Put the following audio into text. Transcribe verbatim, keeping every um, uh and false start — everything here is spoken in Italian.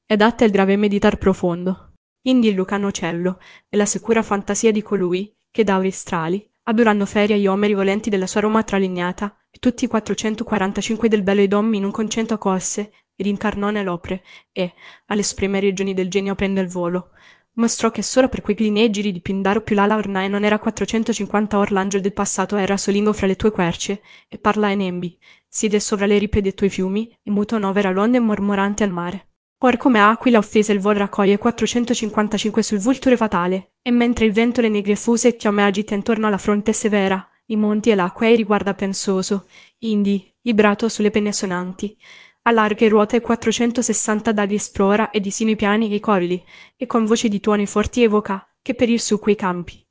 ed atta il grave meditar profondo. Indi il lucano uccello, e la sicura fantasia di colui, che d'auri strali, adoranno ferie agli omeri volenti della sua Roma tralignata, e tutti i quattrocentoquarantacinque del bello idom in un concento accolse, ed incarnò nell'opre, e, alle supreme regioni del genio prende il volo, mostrò che solo per quei clini giri di Pindaro più l'ala ornai non era quattrocentocinquanta or l'angelo del passato era solingo fra le tue querce, e parla e nembi, siede sovra le ripe dei tuoi fiumi, e muto novera l'onde mormorante al mare. Or come aquila offesa il vol raccoglie quattrocentocinquantacinque sul vulture fatale, e mentre il vento le negre fuse chiome agita intorno alla fronte severa, i monti e l'acqua ei riguarda pensoso, indi, ibrato sulle penne sonanti, a larghe ruote quattrocentosessanta dadi esplora e di simi piani i colli, e con voci di tuoni forti evoca, che per il su quei campi,